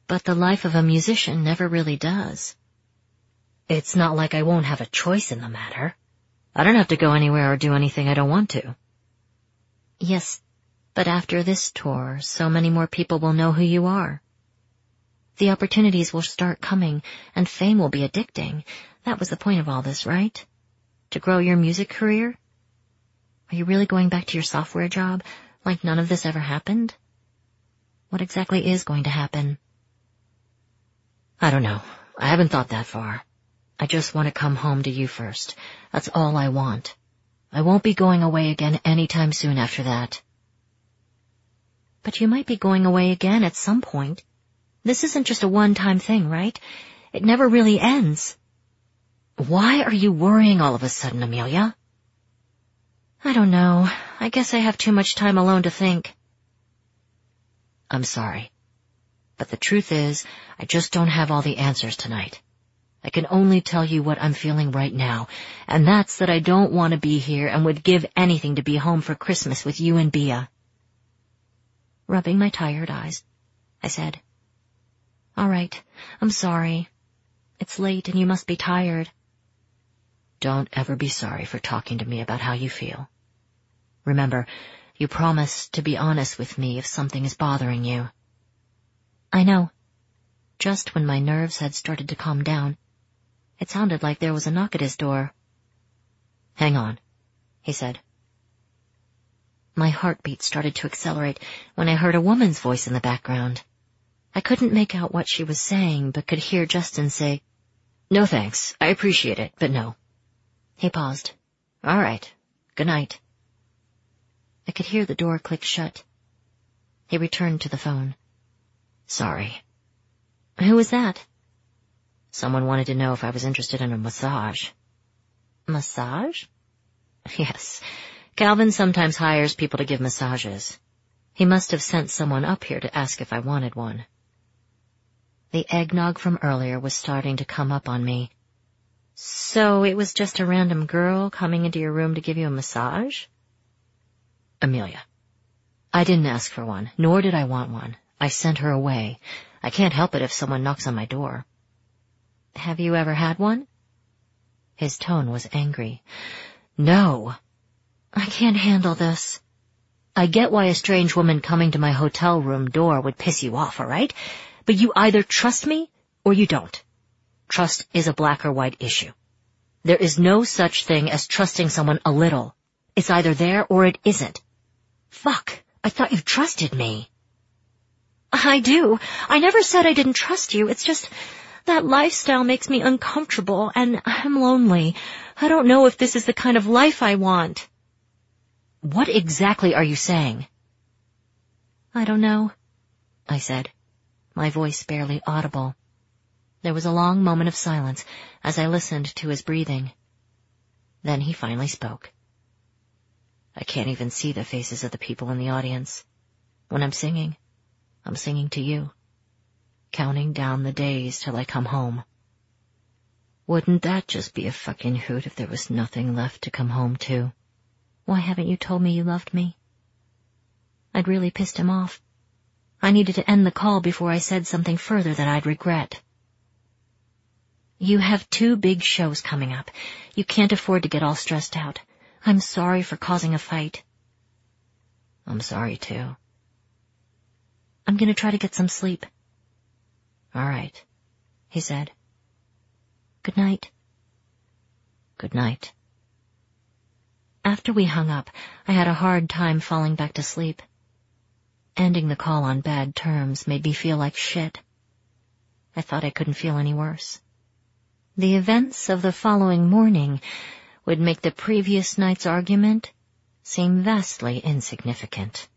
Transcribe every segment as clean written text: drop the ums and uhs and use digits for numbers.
But the life of a musician never really does. It's not like I won't have a choice in the matter. I don't have to go anywhere or do anything I don't want to. Yes, but after this tour, so many more people will know who you are. The opportunities will start coming, and fame will be addicting. That was the point of all this, right? To grow your music career? Are you really going back to your software job, like none of this ever happened? What exactly is going to happen? I don't know. I haven't thought that far. I just want to come home to you first. That's all I want. I won't be going away again anytime soon after that. But you might be going away again at some point. This isn't just a one-time thing, right? It never really ends. Why are you worrying all of a sudden, Amelia? I don't know. I guess I have too much time alone to think. I'm sorry. But the truth is, I just don't have all the answers tonight. I can only tell you what I'm feeling right now, and that's that I don't want to be here and would give anything to be home for Christmas with you and Bea. Rubbing my tired eyes, I said, All right, I'm sorry. It's late and you must be tired. Don't ever be sorry for talking to me about how you feel. Remember, you promised to be honest with me if something is bothering you. I know. Just when my nerves had started to calm down, it sounded like there was a knock at his door. Hang on, he said. My heartbeat started to accelerate when I heard a woman's voice in the background. I couldn't make out what she was saying, but could hear Justin say, No thanks, I appreciate it, but no. He paused. All right, good night. I could hear the door click shut. He returned to the phone. Sorry. Who was that? Someone wanted to know if I was interested in a massage. Massage? Yes. Calvin sometimes hires people to give massages. He must have sent someone up here to ask if I wanted one. The eggnog from earlier was starting to come up on me. So it was just a random girl coming into your room to give you a massage? Amelia, I didn't ask for one, nor did I want one. I sent her away. I can't help it if someone knocks on my door. Have you ever had one? His tone was angry. No. I can't handle this. I get why a strange woman coming to my hotel room door would piss you off, all right? But you either trust me or you don't. Trust is a black or white issue. There is no such thing as trusting someone a little. It's either there or it isn't. Fuck, I thought you trusted me. I do. I never said I didn't trust you. It's just that lifestyle makes me uncomfortable, and I'm lonely. I don't know if this is the kind of life I want. What exactly are you saying? I don't know, I said, my voice barely audible. There was a long moment of silence as I listened to his breathing. Then he finally spoke. I can't even see the faces of the people in the audience. When I'm singing to you, counting down the days till I come home. Wouldn't that just be a fucking hoot if there was nothing left to come home to? Why haven't you told me you loved me? I'd really pissed him off. I needed to end the call before I said something further that I'd regret. You have 2 big shows coming up. You can't afford to get all stressed out. I'm sorry for causing a fight. I'm sorry, too. I'm going to try to get some sleep. All right, he said. Good night. Good night. After we hung up, I had a hard time falling back to sleep. Ending the call on bad terms made me feel like shit. I thought I couldn't feel any worse. The events of the following morning would make the previous night's argument seem vastly insignificant.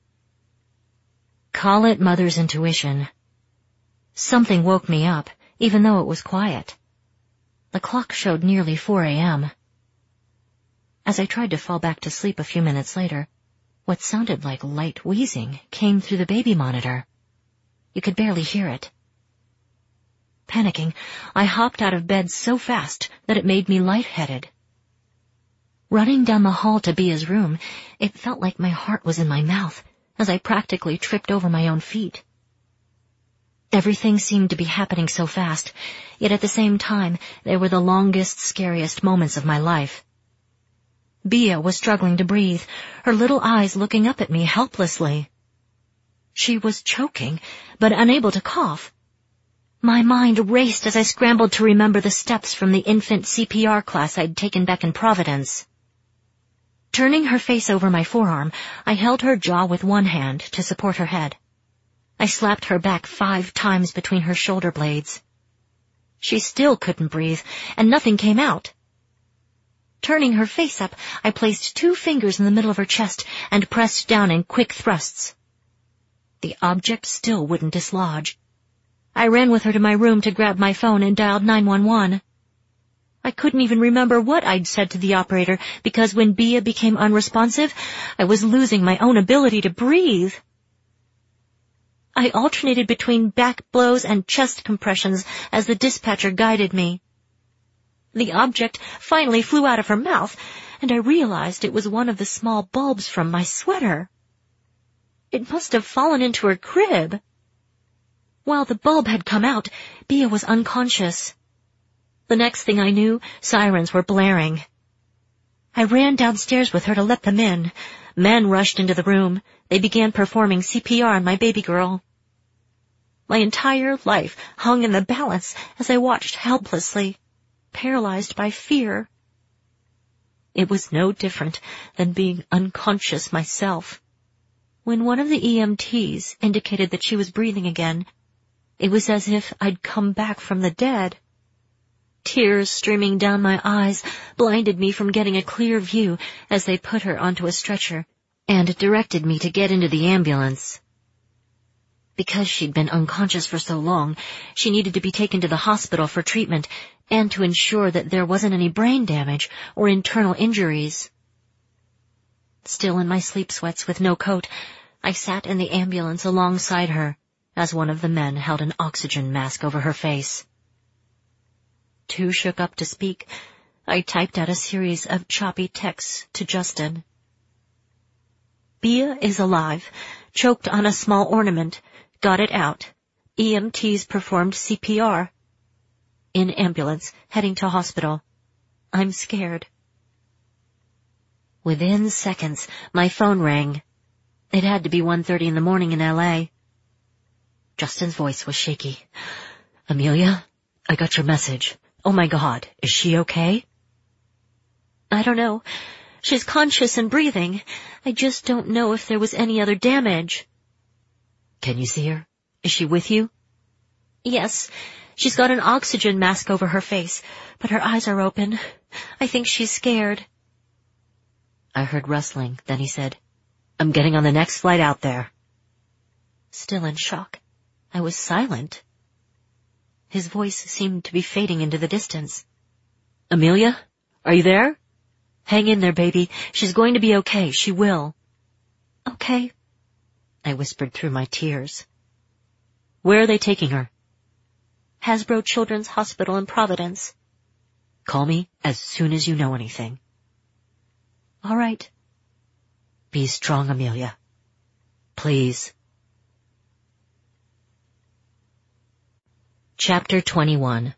Call it mother's intuition. Something woke me up, even though it was quiet. The clock showed nearly 4 a.m. As I tried to fall back to sleep a few minutes later, what sounded like light wheezing came through the baby monitor. You could barely hear it. Panicking, I hopped out of bed so fast that it made me lightheaded. Running down the hall to Bea's room, it felt like my heart was in my mouth as I practically tripped over my own feet. Everything seemed to be happening so fast, yet at the same time, they were the longest, scariest moments of my life. Bea was struggling to breathe, her little eyes looking up at me helplessly. She was choking, but unable to cough. My mind raced as I scrambled to remember the steps from the infant CPR class I'd taken back in Providence. Turning her face over my forearm, I held her jaw with one hand to support her head. I slapped her back 5 times between her shoulder blades. She still couldn't breathe, and nothing came out. Turning her face up, I placed 2 fingers in the middle of her chest and pressed down in quick thrusts. The object still wouldn't dislodge. I ran with her to my room to grab my phone and dialed 911. I couldn't even remember what I'd said to the operator because when Bea became unresponsive, I was losing my own ability to breathe. I alternated between back blows and chest compressions as the dispatcher guided me. The object finally flew out of her mouth, and I realized it was one of the small bulbs from my sweater. It must have fallen into her crib. While the bulb had come out, Bea was unconscious. The next thing I knew, sirens were blaring. I ran downstairs with her to let them in. Men rushed into the room. They began performing CPR on my baby girl. My entire life hung in the balance as I watched helplessly, paralyzed by fear. It was no different than being unconscious myself. When one of the EMTs indicated that she was breathing again, it was as if I'd come back from the dead. Tears streaming down my eyes blinded me from getting a clear view as they put her onto a stretcher and directed me to get into the ambulance. Because she'd been unconscious for so long, she needed to be taken to the hospital for treatment and to ensure that there wasn't any brain damage or internal injuries. Still in my sleep sweats with no coat, I sat in the ambulance alongside her as one of the men held an oxygen mask over her face. Too shook up to speak, I typed out a series of choppy texts to Justin. Bea is alive, choked on a small ornament, got it out. EMTs performed CPR. In ambulance, heading to hospital. I'm scared. Within seconds, my phone rang. It had to be 1:30 in the morning in L.A. Justin's voice was shaky. Amelia, I got your message. Oh my God, is she okay? I don't know. She's conscious and breathing. I just don't know if there was any other damage. Can you see her? Is she with you? Yes. She's got an oxygen mask over her face, but her eyes are open. I think she's scared. I heard rustling, then he said, I'm getting on the next flight out there. Still in shock, I was silent. His voice seemed to be fading into the distance. Amelia, are you there? Hang in there, baby. She's going to be okay. She will. Okay, I whispered through my tears. Where are they taking her? Hasbro Children's Hospital in Providence. Call me as soon as you know anything. All right. Be strong, Amelia. Please. Chapter 21.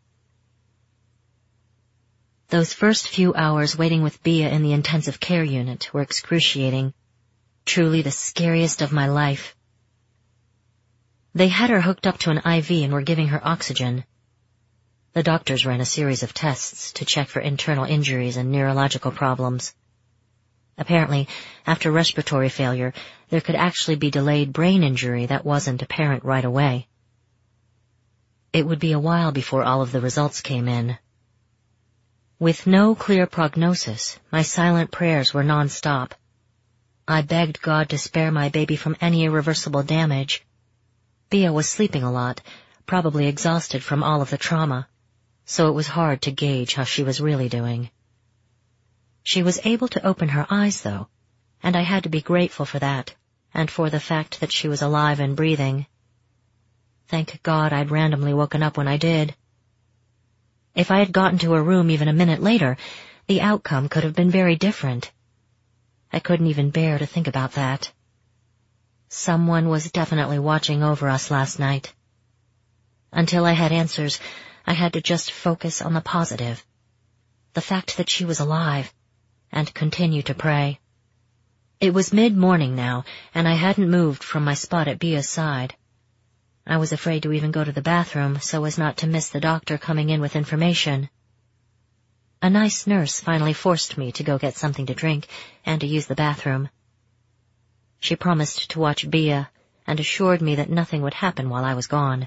Those first few hours waiting with Bea in the intensive care unit were excruciating. Truly the scariest of my life. They had her hooked up to an IV and were giving her oxygen. The doctors ran a series of tests to check for internal injuries and neurological problems. Apparently, after respiratory failure, there could actually be delayed brain injury that wasn't apparent right away. It would be a while before all of the results came in. With no clear prognosis, my silent prayers were nonstop. I begged God to spare my baby from any irreversible damage. Bea was sleeping a lot, probably exhausted from all of the trauma, so it was hard to gauge how she was really doing. She was able to open her eyes, though, and I had to be grateful for that, and for the fact that she was alive and breathing. Thank God I'd randomly woken up when I did. If I had gotten to her room even a minute later, the outcome could have been very different. I couldn't even bear to think about that. Someone was definitely watching over us last night. Until I had answers, I had to just focus on the positive. The fact that she was alive, and continue to pray. It was mid-morning now, and I hadn't moved from my spot at Bia's side. I was afraid to even go to the bathroom so as not to miss the doctor coming in with information. A nice nurse finally forced me to go get something to drink and to use the bathroom. She promised to watch Bia and assured me that nothing would happen while I was gone.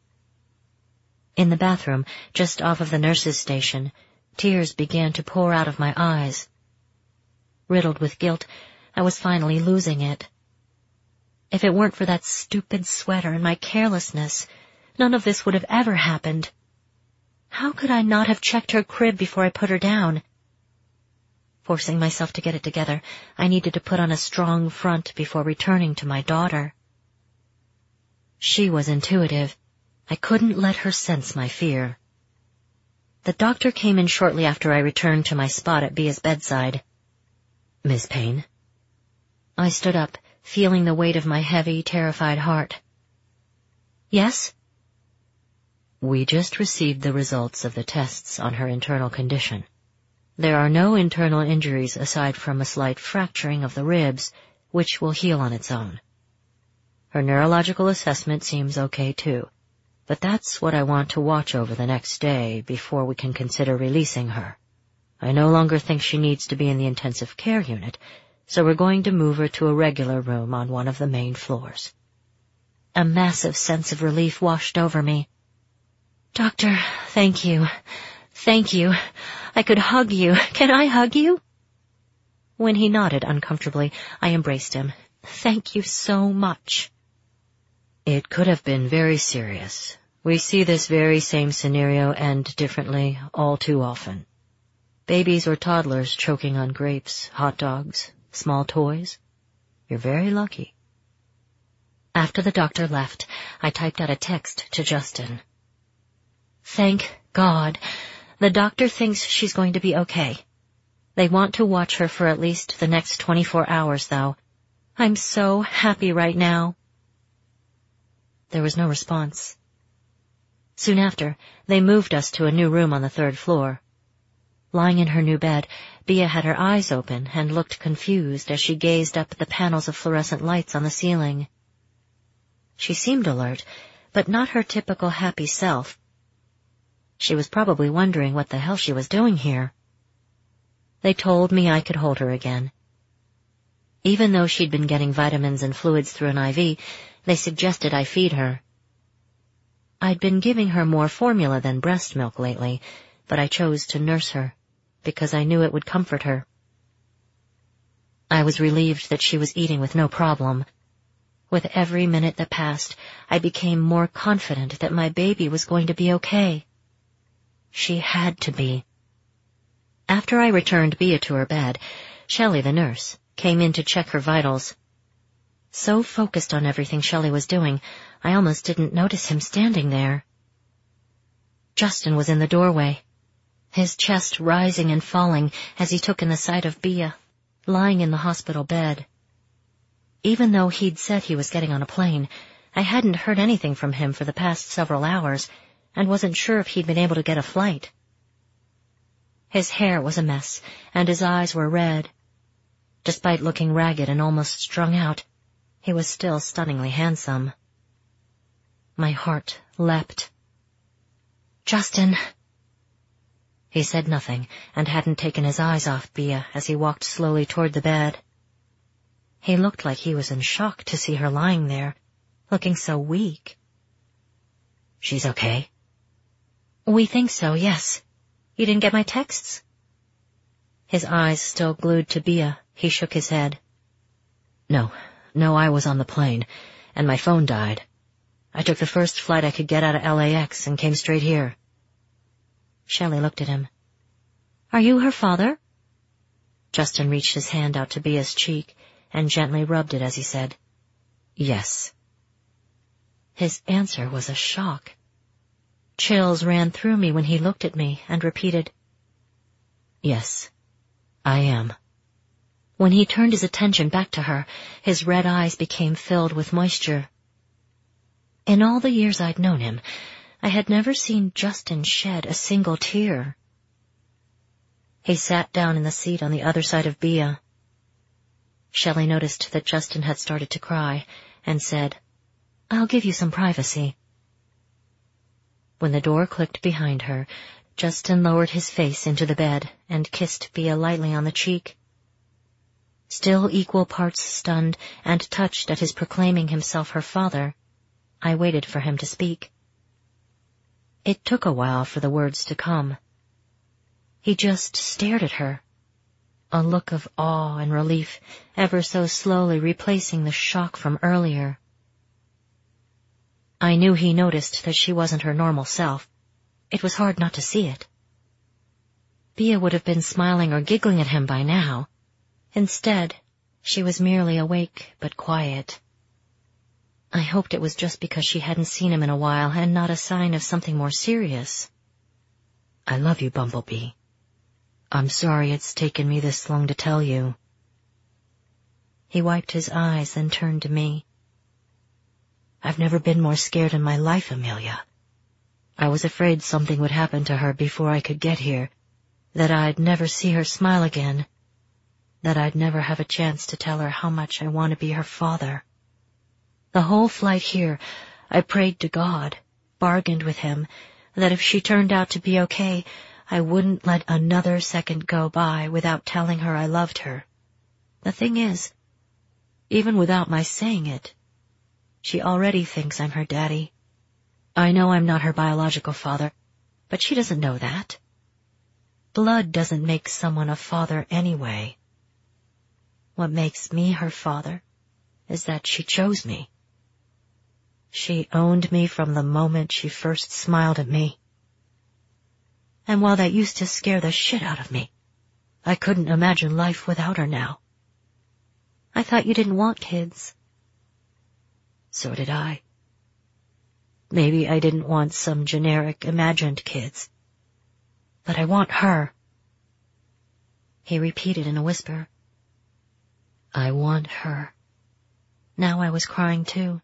In the bathroom, just off of the nurse's station, tears began to pour out of my eyes. Riddled with guilt, I was finally losing it. If it weren't for that stupid sweater and my carelessness, none of this would have ever happened. How could I not have checked her crib before I put her down? Forcing myself to get it together, I needed to put on a strong front before returning to my daughter. She was intuitive. I couldn't let her sense my fear. The doctor came in shortly after I returned to my spot at Bia's bedside. "Miss Payne?" I stood up, feeling the weight of my heavy, terrified heart. "Yes?" "We just received the results of the tests on her internal condition. There are no internal injuries aside from a slight fracturing of the ribs, which will heal on its own. Her neurological assessment seems okay too, but that's what I want to watch over the next day before we can consider releasing her. I no longer think she needs to be in the intensive care unit, so we're going to move her to a regular room on one of the main floors." A massive sense of relief washed over me. "Doctor, thank you. Thank you. I could hug you. Can I hug you?" When he nodded uncomfortably, I embraced him. "Thank you so much." "It could have been very serious. We see this very same scenario end differently all too often. Babies or toddlers choking on grapes, hot dogs, small toys. You're very lucky." After the doctor left, I typed out a text to Justin. "Thank God. The doctor thinks she's going to be okay. They want to watch her for at least the next 24 hours, though. I'm so happy right now." There was no response. Soon after, they moved us to a new room on the 3rd floor. Lying in her new bed, Bia had her eyes open and looked confused as she gazed up at the panels of fluorescent lights on the ceiling. She seemed alert, but not her typical happy self. She was probably wondering what the hell she was doing here. They told me I could hold her again. Even though she'd been getting vitamins and fluids through an IV, they suggested I feed her. I'd been giving her more formula than breast milk lately, but I chose to nurse her, because I knew it would comfort her. I was relieved that she was eating with no problem. With every minute that passed, I became more confident that my baby was going to be okay. She had to be. After I returned Bia to her bed, Shelley, the nurse, came in to check her vitals. So focused on everything Shelley was doing, I almost didn't notice him standing there. Justin was in the doorway, his chest rising and falling as he took in the sight of Bia, lying in the hospital bed. Even though he'd said he was getting on a plane, I hadn't heard anything from him for the past several hours, and wasn't sure if he'd been able to get a flight. His hair was a mess, and his eyes were red. Despite looking ragged and almost strung out, he was still stunningly handsome. My heart leapt. "Justin." He said nothing, and hadn't taken his eyes off Bia as he walked slowly toward the bed. He looked like he was in shock to see her lying there, looking so weak. "She's okay?" "We think so, yes. You didn't get my texts?" His eyes still glued to Bia, he shook his head. No, I was on the plane, and my phone died. I took the first flight I could get out of LAX and came straight here." Shelley looked at him. "Are you her father?" Justin reached his hand out to Bia's cheek and gently rubbed it as he said, "Yes." His answer was a shock. Chills ran through me when he looked at me and repeated, "Yes, I am." When he turned his attention back to her, his red eyes became filled with moisture. In all the years I'd known him, I had never seen Justin shed a single tear. He sat down in the seat on the other side of Bea. Shelley noticed that Justin had started to cry and said, "I'll give you some privacy." When the door clicked behind her, Justin lowered his face into the bed and kissed Bea lightly on the cheek. Still equal parts stunned and touched at his proclaiming himself her father, I waited for him to speak. It took a while for the words to come. He just stared at her, a look of awe and relief ever so slowly replacing the shock from earlier. I knew he noticed that she wasn't her normal self. It was hard not to see it. Bea would have been smiling or giggling at him by now. Instead, she was merely awake but quiet. I hoped it was just because she hadn't seen him in a while and not a sign of something more serious. "I love you, Bumblebee. I'm sorry it's taken me this long to tell you." He wiped his eyes and turned to me. "I've never been more scared in my life, Amelia. I was afraid something would happen to her before I could get here, that I'd never see her smile again, that I'd never have a chance to tell her how much I want to be her father. The whole flight here, I prayed to God, bargained with him, that if she turned out to be okay, I wouldn't let another second go by without telling her I loved her. The thing is, even without my saying it, she already thinks I'm her daddy. I know I'm not her biological father, but she doesn't know that. Blood doesn't make someone a father anyway. What makes me her father is that she chose me. She owned me from the moment she first smiled at me. And while that used to scare the shit out of me, I couldn't imagine life without her now." "I thought you didn't want kids." "So did I. Maybe I didn't want some generic imagined kids. But I want her." He repeated in a whisper, "I want her." Now I was crying too.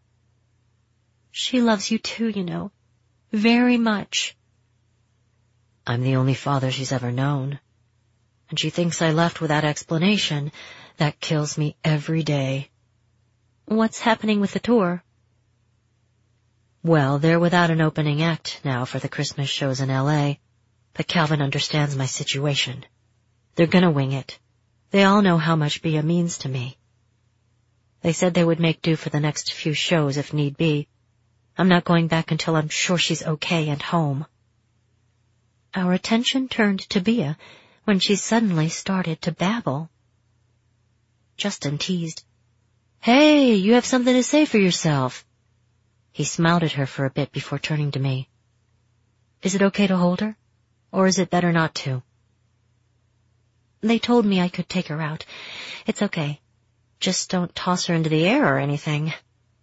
"She loves you too, you know. Very much." "I'm the only father she's ever known. And she thinks I left without explanation. That kills me every day." "What's happening with the tour?" "Well, they're without an opening act now for the Christmas shows in L.A., but Calvin understands my situation. They're gonna wing it. They all know how much Bea means to me. They said they would make do for the next few shows if need be. I'm not going back until I'm sure she's okay and home." Our attention turned to Bea when she suddenly started to babble. Justin teased, "Hey, you have something to say for yourself." He smiled at her for a bit before turning to me. "Is it okay to hold her? Or is it better not to?" "They told me I could take her out. It's okay. Just don't toss her into the air or anything."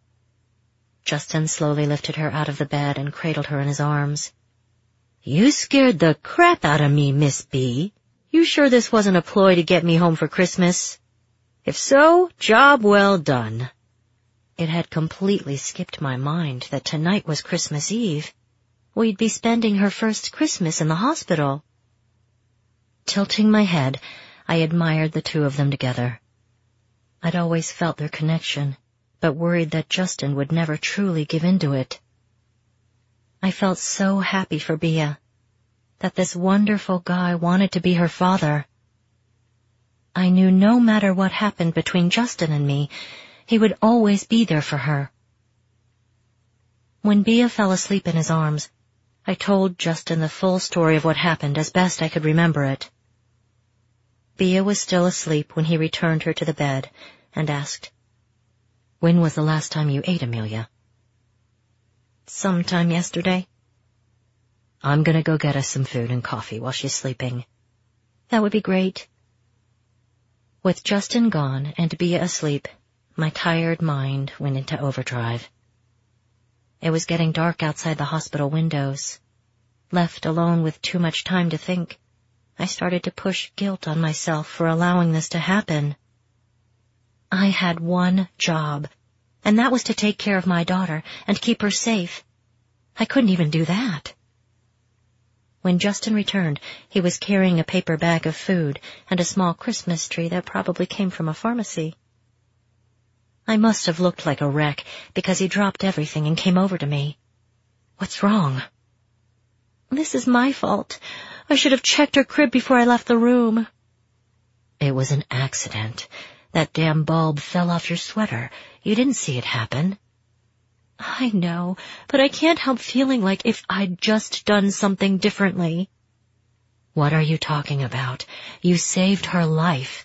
Justin slowly lifted her out of the bed and cradled her in his arms. "You scared the crap out of me, Miss B. You sure this wasn't a ploy to get me home for Christmas? If so, job well done." It had completely skipped my mind that tonight was Christmas Eve. We'd be spending her first Christmas in the hospital. Tilting my head, I admired the two of them together. I'd always felt their connection, but worried that Justin would never truly give in to it. I felt so happy for Bea, that this wonderful guy wanted to be her father. I knew no matter what happened between Justin and me, he would always be there for her. When Bea fell asleep in his arms, I told Justin the full story of what happened as best I could remember it. Bea was still asleep when he returned her to the bed and asked, "When was the last time you ate, Amelia?" "Sometime yesterday." "I'm gonna go get us some food and coffee while she's sleeping." "That would be great." With Justin gone and Bea asleep, my tired mind went into overdrive. It was getting dark outside the hospital windows. Left alone with too much time to think, I started to push guilt on myself for allowing this to happen. I had one job, and that was to take care of my daughter and keep her safe. I couldn't even do that. When Justin returned, he was carrying a paper bag of food and a small Christmas tree that probably came from a pharmacy. I must have looked like a wreck because he dropped everything and came over to me. What's wrong? This is my fault. I should have checked her crib before I left the room. It was an accident. That damn bulb fell off your sweater. You didn't see it happen. I know, but I can't help feeling like if I'd just done something differently. What are you talking about? You saved her life.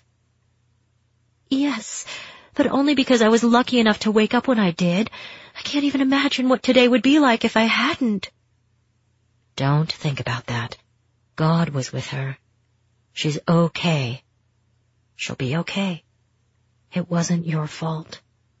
Yes, but only because I was lucky enough to wake up when I did. I can't even imagine what today would be like if I hadn't. Don't think about that. God was with her. She's okay. She'll be okay. It wasn't your fault.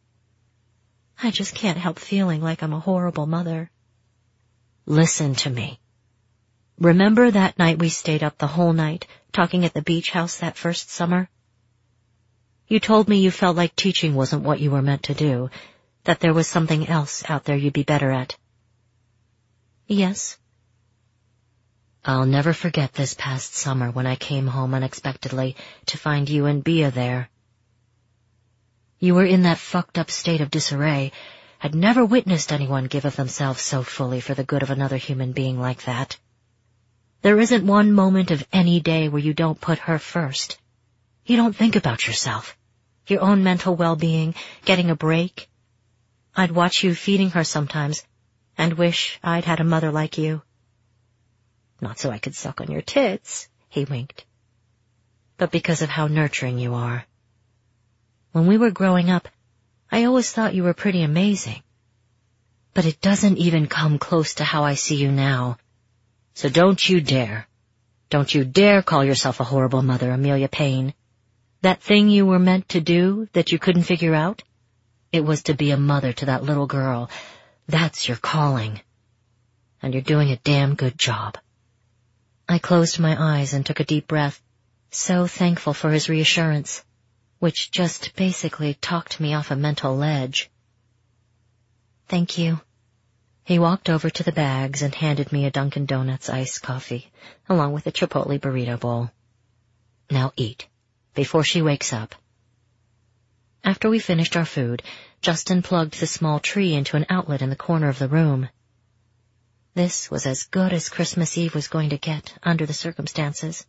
I just can't help feeling like I'm a horrible mother. Listen to me. Remember that night we stayed up the whole night, talking at the beach house that first summer? You told me you felt like teaching wasn't what you were meant to do, that there was something else out there you'd be better at. Yes. I'll never forget this past summer when I came home unexpectedly to find you and Bea there. You were in that fucked up state of disarray. I'd never witnessed anyone give of themselves so fully for the good of another human being like that. There isn't one moment of any day where you don't put her first. You don't think about yourself, your own mental well-being, getting a break. I'd watch you feeding her sometimes and wish I'd had a mother like you. Not so I could suck on your tits, he winked, but because of how nurturing you are. When we were growing up, I always thought you were pretty amazing. But it doesn't even come close to how I see you now. So don't you dare call yourself a horrible mother, Amelia Payne. That thing you were meant to do that you couldn't figure out, it was to be a mother to that little girl. That's your calling. And you're doing a damn good job. I closed my eyes and took a deep breath, so thankful for his reassurance, which just basically talked me off a mental ledge. Thank you. He walked over to the bags and handed me a Dunkin' Donuts iced coffee, along with a Chipotle burrito bowl. Now eat, before she wakes up. After we finished our food, Justin plugged the small tree into an outlet in the corner of the room. This was as good as Christmas Eve was going to get under the circumstances.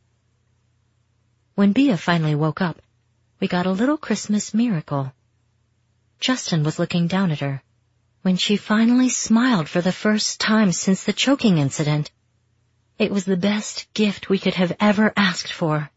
When Bea finally woke up, we got a little Christmas miracle. Justin was looking down at her when she finally smiled for the first time since the choking incident. It was the best gift we could have ever asked for.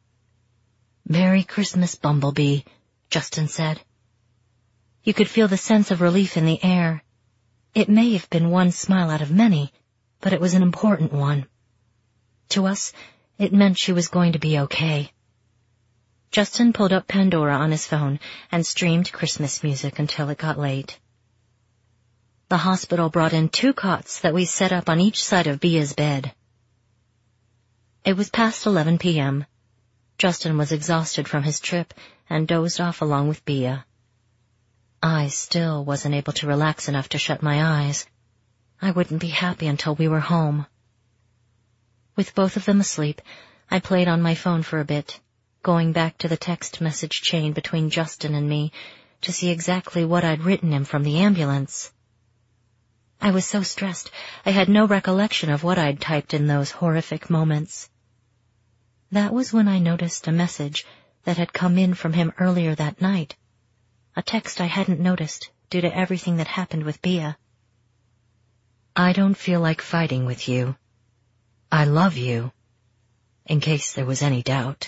"Merry Christmas, Bumblebee," Justin said. You could feel the sense of relief in the air. It may have been one smile out of many, but it was an important one. To us, it meant she was going to be okay. Justin pulled up Pandora on his phone and streamed Christmas music until it got late. The hospital brought in 2 cots that we set up on each side of Bea's bed. It was past 11 p.m. Justin was exhausted from his trip and dozed off along with Bea. I still wasn't able to relax enough to shut my eyes. I wouldn't be happy until we were home. With both of them asleep, I played on my phone for a bit, going back to the text message chain between Justin and me to see exactly what I'd written him from the ambulance. I was so stressed, I had no recollection of what I'd typed in those horrific moments. That was when I noticed a message that had come in from him earlier that night. A text I hadn't noticed due to everything that happened with Bea. "I don't feel like fighting with you. I love you," in case there was any doubt.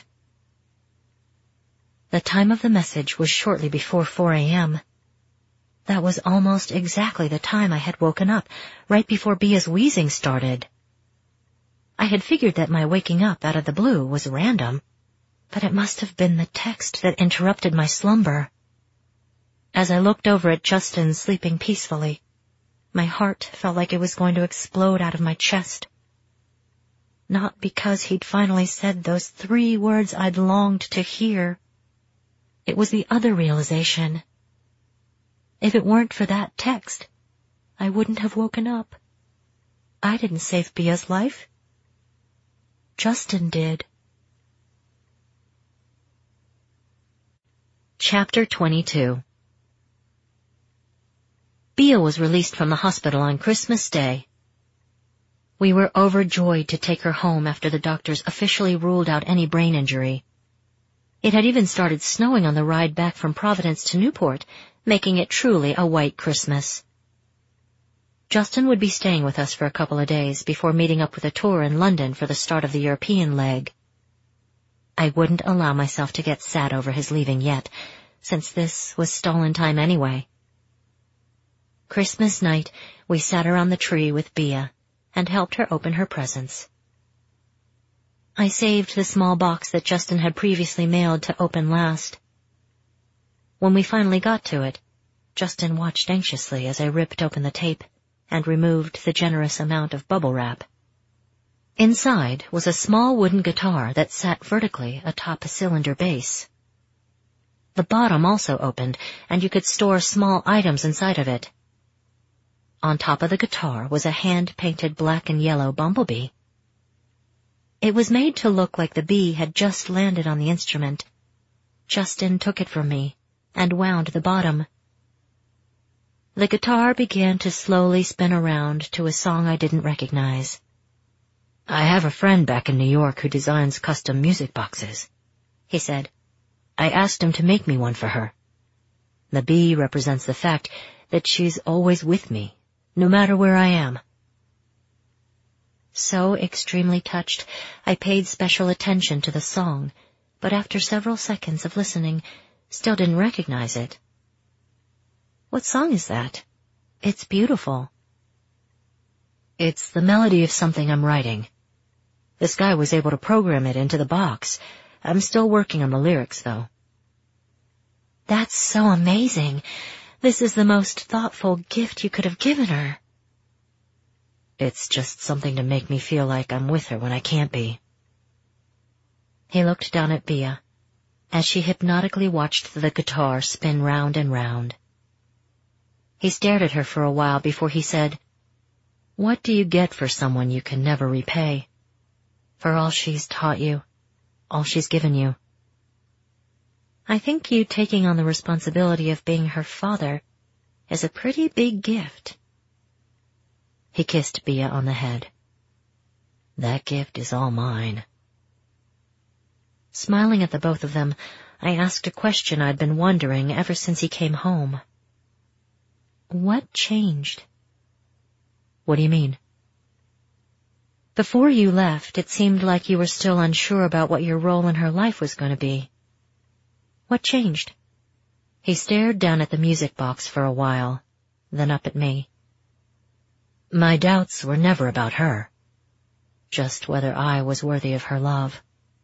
The time of the message was shortly before 4 a.m. That was almost exactly the time I had woken up, right before Bea's wheezing started. I had figured that my waking up out of the blue was random, but it must have been the text that interrupted my slumber. As I looked over at Justin sleeping peacefully, my heart felt like it was going to explode out of my chest. Not because he'd finally said those 3 words I'd longed to hear. It was the other realization. If it weren't for that text, I wouldn't have woken up. I didn't save Bia's life. Justin did. Chapter 22. Bia was released from the hospital on Christmas Day. We were overjoyed to take her home after the doctors officially ruled out any brain injury. It had even started snowing on the ride back from Providence to Newport, making it truly a white Christmas. Justin would be staying with us for a couple of days before meeting up with a tour in London for the start of the European leg. I wouldn't allow myself to get sad over his leaving yet, since this was stolen time anyway. Christmas night, we sat around the tree with Bia and helped her open her presents. I saved the small box that Justin had previously mailed to open last. When we finally got to it, Justin watched anxiously as I ripped open the tape and removed the generous amount of bubble wrap. Inside was a small wooden guitar that sat vertically atop a cylinder base. The bottom also opened, and you could store small items inside of it. On top of the guitar was a hand-painted black and yellow bumblebee. It was made to look like the bee had just landed on the instrument. Justin took it from me and wound the bottom. The guitar began to slowly spin around to a song I didn't recognize. "I have a friend back in New York who designs custom music boxes," he said. "I asked him to make me one for her. The bee represents the fact that she's always with me, no matter where I am." So extremely touched, I paid special attention to the song, but after several seconds of listening, still didn't recognize it. "What song is that? It's beautiful." "It's the melody of something I'm writing. This guy was able to program it into the box. I'm still working on the lyrics, though." "That's so amazing. This is the most thoughtful gift you could have given her." "It's just something to make me feel like I'm with her when I can't be." He looked down at Bia as she hypnotically watched the guitar spin round and round. He stared at her for a while before he said, "What do you get for someone you can never repay? For all she's taught you, all she's given you?" "I think you taking on the responsibility of being her father is a pretty big gift." He kissed Bia on the head. "That gift is all mine." Smiling at the both of them, I asked a question I'd been wondering ever since he came home. "What changed?" "What do you mean?" "Before you left, it seemed like you were still unsure about what your role in her life was going to be. What changed?" He stared down at the music box for a while, then up at me. "My doubts were never about her, just whether I was worthy of her love.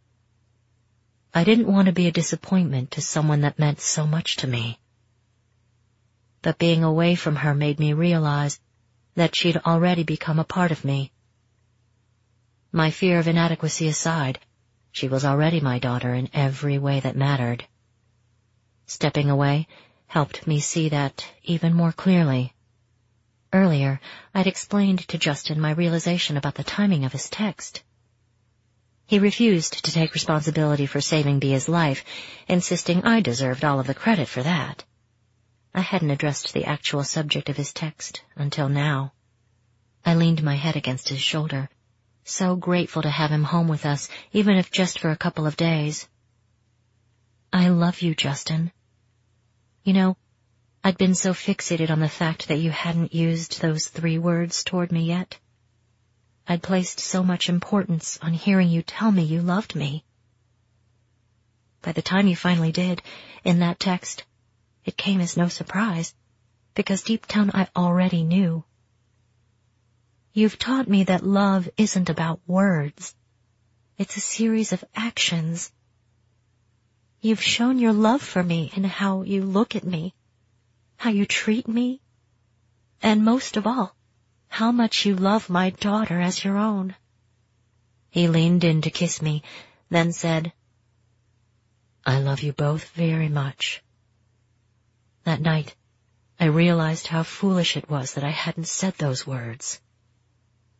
I didn't want to be a disappointment to someone that meant so much to me. But being away from her made me realize that she'd already become a part of me. My fear of inadequacy aside, she was already my daughter in every way that mattered. Stepping away helped me see that even more clearly. Earlier, I'd explained to Justin my realization about the timing of his text. He refused to take responsibility for saving Bia's life, insisting I deserved all of the credit for that. I hadn't addressed the actual subject of his text until now. I leaned my head against his shoulder, so grateful to have him home with us, even if just for a couple of days. "I love you, Justin. You know, I'd been so fixated on the fact that you hadn't used those 3 words toward me yet. I'd placed so much importance on hearing you tell me you loved me. By the time you finally did, in that text, it came as no surprise, because deep down I already knew. You've taught me that love isn't about words. It's a series of actions. You've shown your love for me in how you look at me, how you treat me, and most of all, how much you love my daughter as your own." He leaned in to kiss me, then said, "I love you both very much." That night, I realized how foolish it was that I hadn't said those words.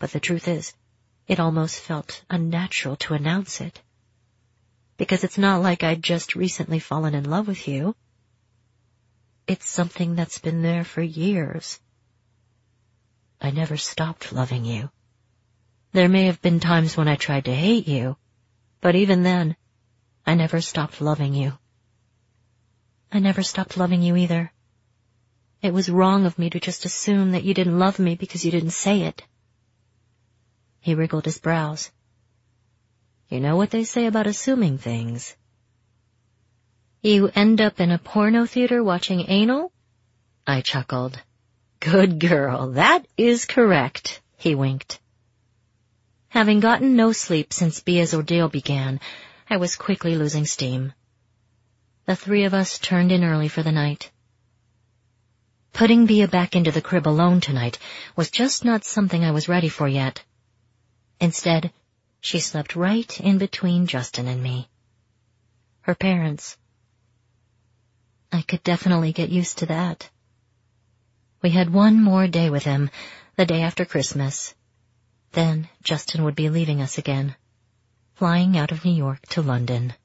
but the truth is, it almost felt unnatural to announce it. Because it's not like I'd just recently fallen in love with you. It's something that's been there for years. I never stopped loving you. There may have been times when I tried to hate you, but even then, I never stopped loving you. I never stopped loving you either. It was wrong of me to just assume that you didn't love me because you didn't say it. He wriggled his brows. You know what they say about assuming things. You end up in a porno theater watching anal? I chuckled. Good girl, that is correct, he winked. Having gotten no sleep since Bia's ordeal began, I was quickly losing steam. The three of us turned in early for the night. Putting Bia back into the crib alone tonight was just not something I was ready for yet. Instead, she slept right in between Justin and me. Her parents. I could definitely get used to that. We had one more day with him, the day after Christmas. Then Justin would be leaving us again, flying out of New York to London.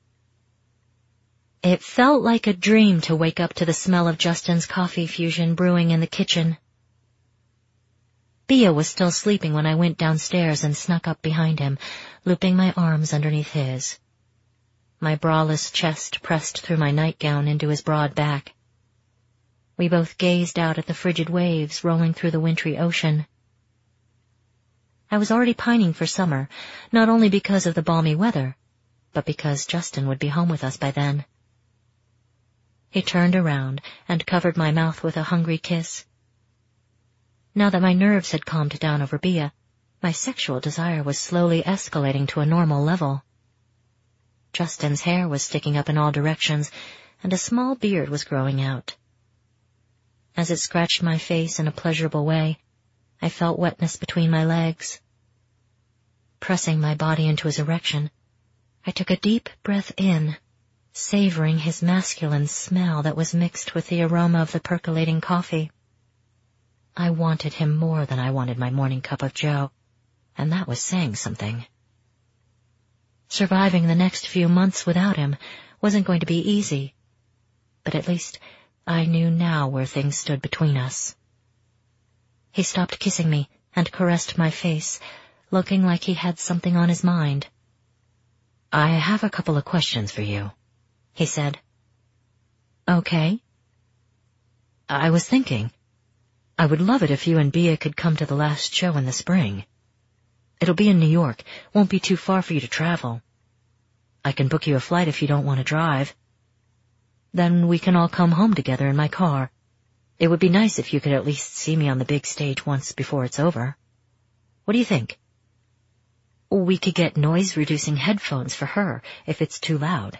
It felt like a dream to wake up to the smell of Justin's coffee fusion brewing in the kitchen. Bia was still sleeping when I went downstairs and snuck up behind him, looping my arms underneath his. My braless chest pressed through my nightgown into his broad back. We both gazed out at the frigid waves rolling through the wintry ocean. I was already pining for summer, not only because of the balmy weather, but because Justin would be home with us by then. He turned around and covered my mouth with a hungry kiss. Now that my nerves had calmed down over Bia, my sexual desire was slowly escalating to a normal level. Justin's hair was sticking up in all directions, and a small beard was growing out. As it scratched my face in a pleasurable way, I felt wetness between my legs. Pressing my body into his erection, I took a deep breath in, savoring his masculine smell that was mixed with the aroma of the percolating coffee. I wanted him more than I wanted my morning cup of joe, and that was saying something. Surviving the next few months without him wasn't going to be easy, but at least I knew now where things stood between us. He stopped kissing me and caressed my face, looking like he had something on his mind. I have a couple of questions for you, he said. Okay. I was thinking, I would love it if you and Bia could come to the last show in the spring. It'll be in New York, won't be too far for you to travel. I can book you a flight if you don't want to drive. Then we can all come home together in my car. It would be nice if you could at least see me on the big stage once before it's over. What do you think? We could get noise-reducing headphones for her if it's too loud.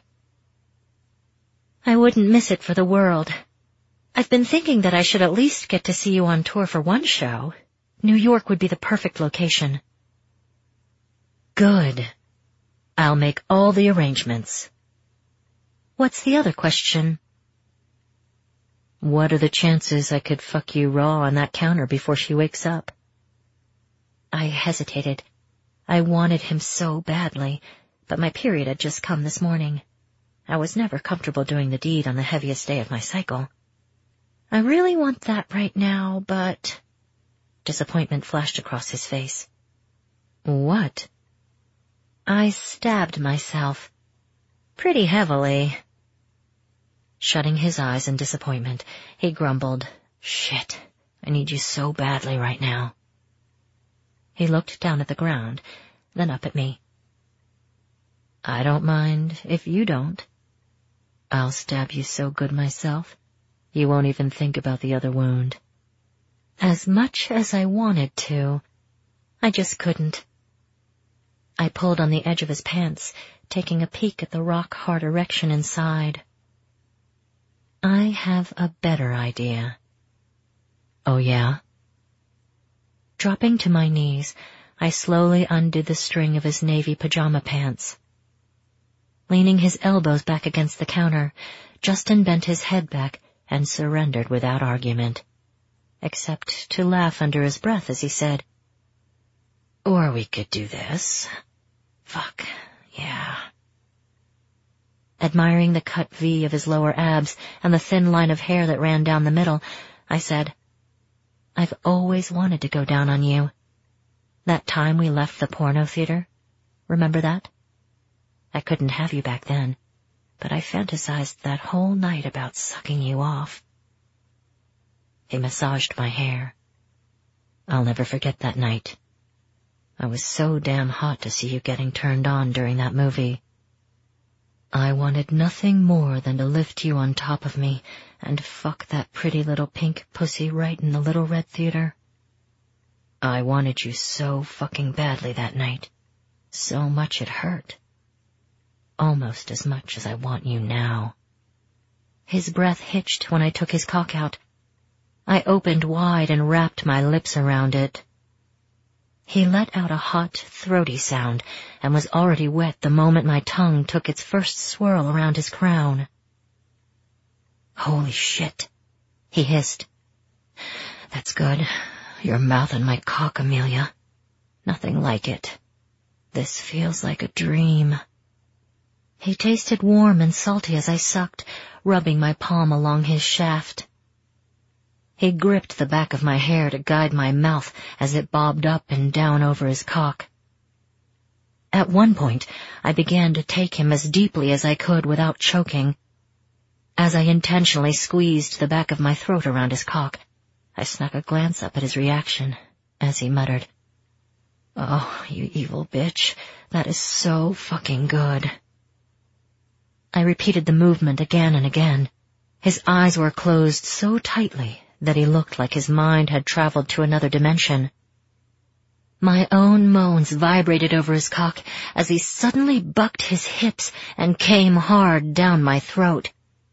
I wouldn't miss it for the world. I've been thinking that I should at least get to see you on tour for one show. New York would be the perfect location. Good. I'll make all the arrangements. What's the other question? What are the chances I could fuck you raw on that counter before she wakes up? I hesitated. I wanted him so badly, but my period had just come this morning. I was never comfortable doing the deed on the heaviest day of my cycle. I really want that right now, but... Disappointment flashed across his face. What? I stabbed myself. Pretty heavily. Shutting his eyes in disappointment, he grumbled, Shit, I need you so badly right now. He looked down at the ground, then up at me. I don't mind if you don't. I'll stab you so good myself, you won't even think about the other wound. As much as I wanted to, I just couldn't. I pulled on the edge of his pants, taking a peek at the rock-hard erection inside. I have a better idea. Oh, yeah? Dropping to my knees, I slowly undid the string of his navy pajama pants. Leaning his elbows back against the counter, Justin bent his head back and surrendered without argument, except to laugh under his breath as he said, Or we could do this. Fuck, yeah. Admiring the cut V of his lower abs and the thin line of hair that ran down the middle, I said, I've always wanted to go down on you. That time we left the porno theater, remember that? I couldn't have you back then, but I fantasized that whole night about sucking you off. He massaged my hair. I'll never forget that night. I was so damn hot to see you getting turned on during that movie. I wanted nothing more than to lift you on top of me and fuck that pretty little pink pussy right in the little red theater. I wanted you so fucking badly that night. So much it hurt. Almost as much as I want you now. His breath hitched when I took his cock out. I opened wide and wrapped my lips around it. He let out a hot, throaty sound and was already wet the moment my tongue took its first swirl around his crown. Holy shit, he hissed. That's good. Your mouth on my cock, Amelia. Nothing like it. This feels like a dream. He tasted warm and salty as I sucked, rubbing my palm along his shaft. He gripped the back of my hair to guide my mouth as it bobbed up and down over his cock. At one point, I began to take him as deeply as I could without choking. As I intentionally squeezed the back of my throat around his cock, I snuck a glance up at his reaction as he muttered, "Oh, you evil bitch, that is so fucking good." I repeated the movement again and again. His eyes were closed so tightly that he looked like his mind had traveled to another dimension. My own moans vibrated over his cock as he suddenly bucked his hips and came hard down my throat.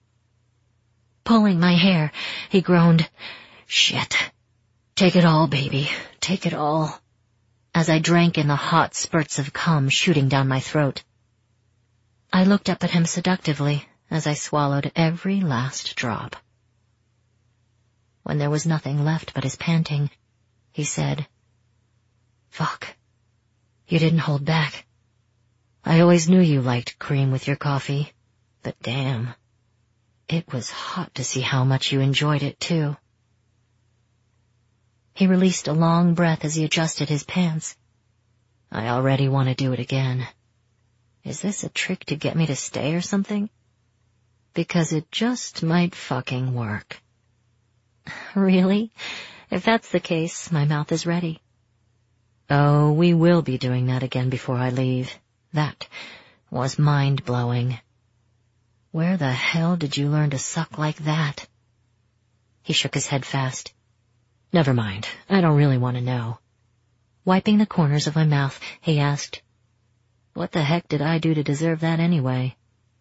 Pulling my hair, he groaned, "Shit. Take it all, baby. Take it all," as I drank in the hot spurts of cum shooting down my throat. I looked up at him seductively as I swallowed every last drop. When there was nothing left but his panting, he said, "Fuck. You didn't hold back. I always knew you liked cream with your coffee, but damn, it was hot to see how much you enjoyed it, too." He released a long breath as he adjusted his pants. "I already want to do it again. Is this a trick to get me to stay or something? Because it just might fucking work." "Really? If that's the case, my mouth is ready." "Oh, we will be doing that again before I leave. That was mind-blowing. Where the hell did you learn to suck like that?" He shook his head fast. "Never mind, I don't really want to know." Wiping the corners of my mouth, he asked, "What the heck did I do to deserve that anyway?"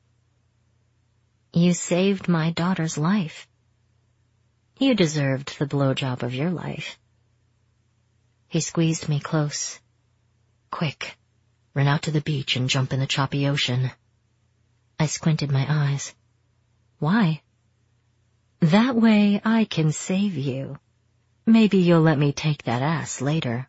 "You saved my daughter's life. You deserved the blowjob of your life." He squeezed me close. "Quick, run out to the beach and jump in the choppy ocean." I squinted my eyes. "Why?" "That way I can save you. Maybe you'll let me take that ass later."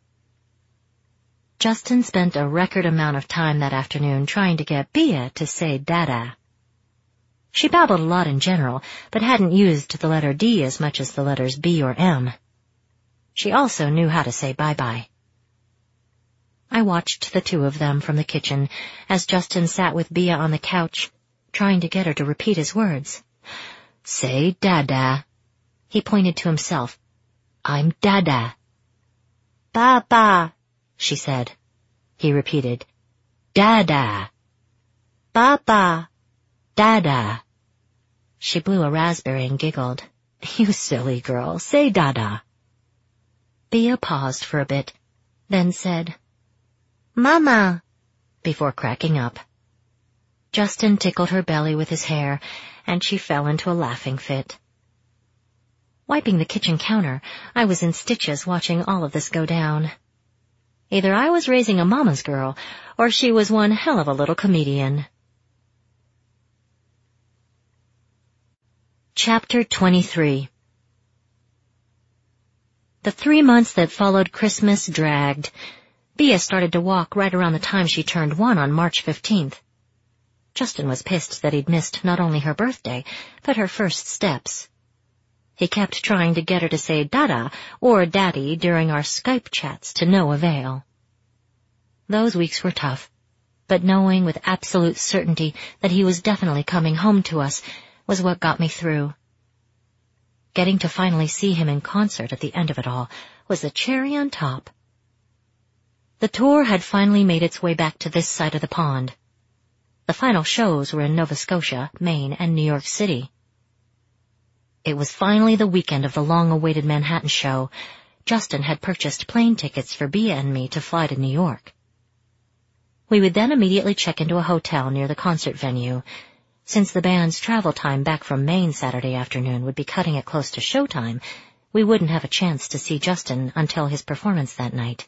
Justin spent a record amount of time that afternoon trying to get Bea to say dada. She babbled a lot in general, but hadn't used the letter D as much as the letters B or M. She also knew how to say bye-bye. I watched the two of them from the kitchen as Justin sat with Bea on the couch, trying to get her to repeat his words. "Say dada." He pointed to himself. "I'm dada." "Ba-ba," she said. He repeated, "Dada." "Ba-ba, dada." She blew a raspberry and giggled. "You silly girl, say dada." Bea paused for a bit, then said, "Mama," before cracking up. Justin tickled her belly with his hair, and she fell into a laughing fit. Wiping the kitchen counter, I was in stitches watching all of this go down. Either I was raising a mama's girl, or she was one hell of a little comedian. Chapter 23. The 3 months that followed Christmas dragged. Bea started to walk right around the time she turned 1 on March 15th. Justin was pissed that he'd missed not only her birthday, but her first steps. He kept trying to get her to say Dada or Daddy during our Skype chats to no avail. Those weeks were tough, but knowing with absolute certainty that he was definitely coming home to us was what got me through. Getting to finally see him in concert at the end of it all was the cherry on top. The tour had finally made its way back to this side of the pond. The final shows were in Nova Scotia, Maine, and New York City. It was finally the weekend of the long-awaited Manhattan show. Justin had purchased plane tickets for Bea and me to fly to New York. We would then immediately check into a hotel near the concert venue. Since the band's travel time back from Maine Saturday afternoon would be cutting it close to showtime, we wouldn't have a chance to see Justin until his performance that night.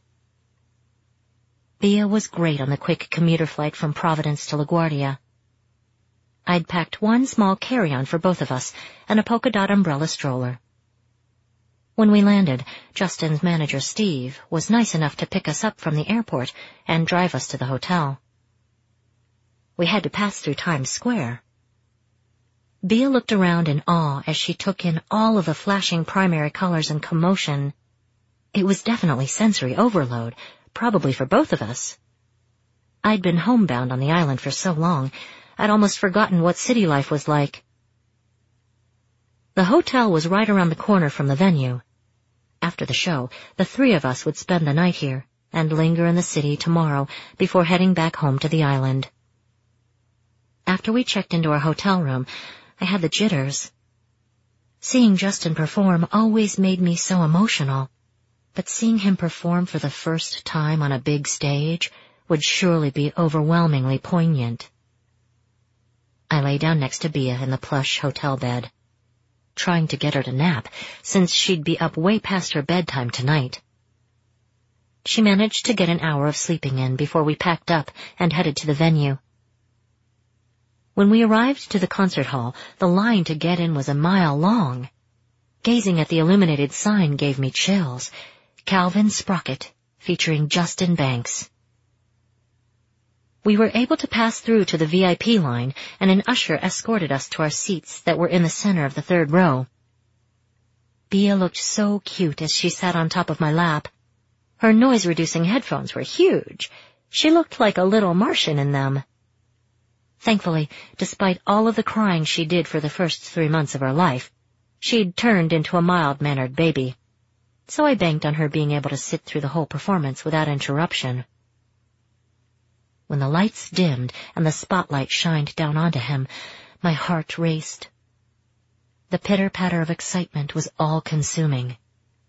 Bea was great on the quick commuter flight from Providence to LaGuardia. I'd packed one small carry-on for both of us and a polka-dot umbrella stroller. When we landed, Justin's manager, Steve, was nice enough to pick us up from the airport and drive us to the hotel. We had to pass through Times Square. Bea looked around in awe as she took in all of the flashing primary colors and commotion. It was definitely sensory overload, probably for both of us. I'd been homebound on the island for so long, I'd almost forgotten what city life was like. The hotel was right around the corner from the venue. After the show, the three of us would spend the night here and linger in the city tomorrow before heading back home to the island. After we checked into our hotel room, I had the jitters. Seeing Justin perform always made me so emotional, but seeing him perform for the first time on a big stage would surely be overwhelmingly poignant. I lay down next to Bea in the plush hotel bed, trying to get her to nap, since she'd be up way past her bedtime tonight. She managed to get an hour of sleeping in before we packed up and headed to the venue. When we arrived to the concert hall, the line to get in was a mile long. Gazing at the illuminated sign gave me chills. Calvin Sprocket, featuring Justin Banks. We were able to pass through to the VIP line, and an usher escorted us to our seats that were in the center of the third row. Bea looked so cute as she sat on top of my lap. Her noise-reducing headphones were huge. She looked like a little Martian in them. Thankfully, despite all of the crying she did for the first 3 months of her life, she'd turned into a mild-mannered baby. So I banked on her being able to sit through the whole performance without interruption. When the lights dimmed and the spotlight shined down onto him, my heart raced. The pitter-patter of excitement was all-consuming.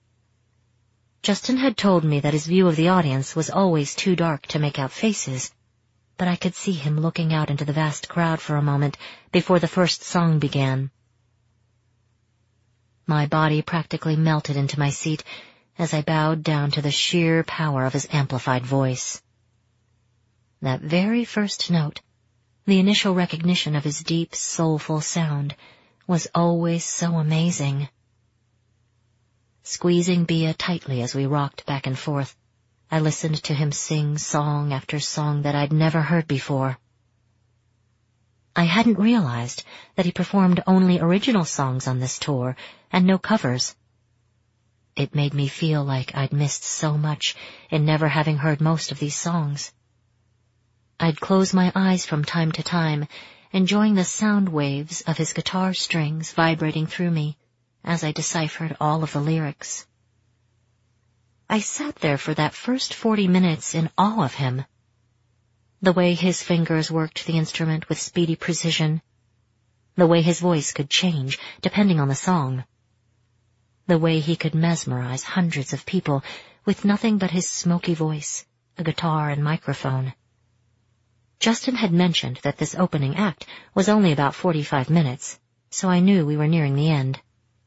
Justin had told me that his view of the audience was always too dark to make out faces, but I could see him looking out into the vast crowd for a moment before the first song began. My body practically melted into my seat as I bowed down to the sheer power of his amplified voice. That very first note, the initial recognition of his deep, soulful sound, was always so amazing. Squeezing Bea tightly as we rocked back and forth, I listened to him sing song after song that I'd never heard before. I hadn't realized that he performed only original songs on this tour and no covers. It made me feel like I'd missed so much in never having heard most of these songs. I'd close my eyes from time to time, enjoying the sound waves of his guitar strings vibrating through me as I deciphered all of the lyrics. I sat there for that first 40 minutes in awe of him. The way his fingers worked the instrument with speedy precision. The way his voice could change depending on the song. The way he could mesmerize hundreds of people with nothing but his smoky voice, a guitar and microphone. Justin had mentioned that this opening act was only about 45 minutes, so I knew we were nearing the end.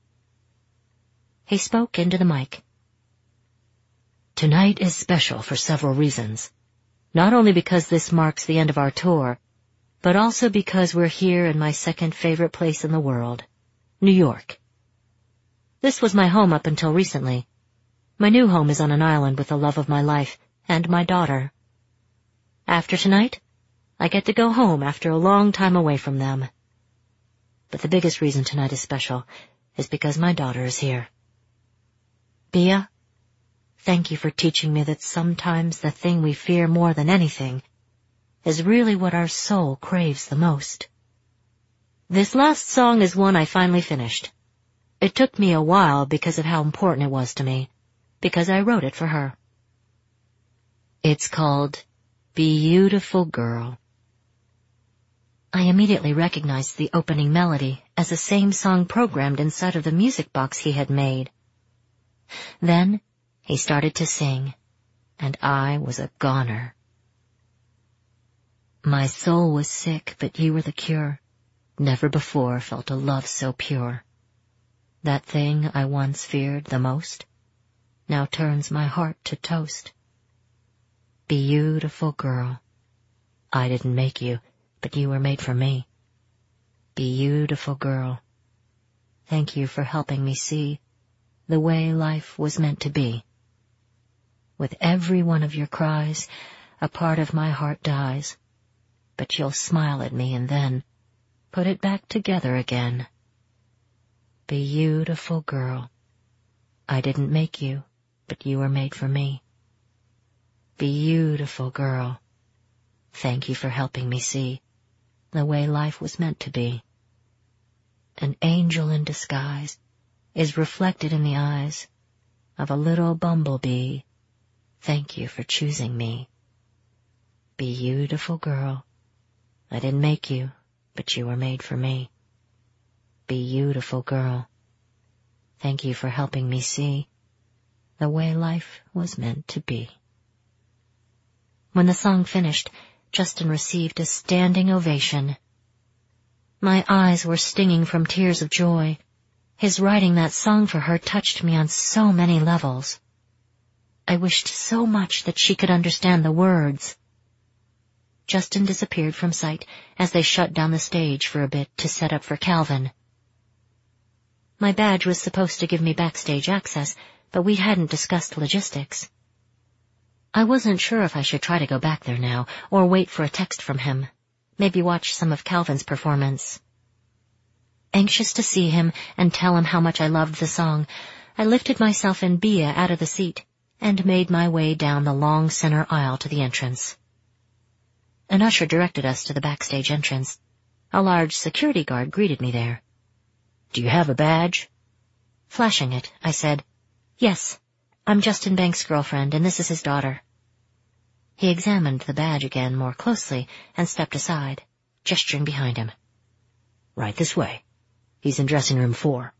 He spoke into the mic. Tonight is special for several reasons. Not only because this marks the end of our tour, but also because we're here in my second favorite place in the world, New York. This was my home up until recently. My new home is on an island with the love of my life, and my daughter. After tonight, I get to go home after a long time away from them. But the biggest reason tonight is special is because my daughter is here. Bea, thank you for teaching me that sometimes the thing we fear more than anything is really what our soul craves the most. This last song is one I finally finished. It took me a while because of how important it was to me, because I wrote it for her. It's called Beautiful Girl. I immediately recognized the opening melody as the same song programmed inside of the music box he had made. Then he started to sing, and I was a goner. My soul was sick, but you were the cure. Never before felt a love so pure. That thing I once feared the most now turns my heart to toast. Beautiful girl, I didn't make you, but you were made for me. Beautiful girl, thank you for helping me see the way life was meant to be. With every one of your cries, a part of my heart dies, but you'll smile at me and then put it back together again. Beautiful girl, I didn't make you, but you were made for me. Beautiful girl, thank you for helping me see the way life was meant to be. An angel in disguise is reflected in the eyes of a little bumblebee. Thank you for choosing me. Beautiful girl, I didn't make you, but you were made for me. Beautiful girl, thank you for helping me see the way life was meant to be. When the song finished, Justin received a standing ovation. My eyes were stinging from tears of joy. His writing that song for her touched me on so many levels. I wished so much that she could understand the words. Justin disappeared from sight as they shut down the stage for a bit to set up for Calvin. My badge was supposed to give me backstage access, but we hadn't discussed logistics. I wasn't sure if I should try to go back there now or wait for a text from him, maybe watch some of Calvin's performance. Anxious to see him and tell him how much I loved the song, I lifted myself and Bea out of the seat and made my way down the long center aisle to the entrance. An usher directed us to the backstage entrance. A large security guard greeted me there. "Do you have a badge?" Flashing it, I said, "Yes, I'm Justin Banks' girlfriend, and this is his daughter." He examined the badge again more closely and stepped aside, gesturing behind him. "Right this way. He's in dressing room 4.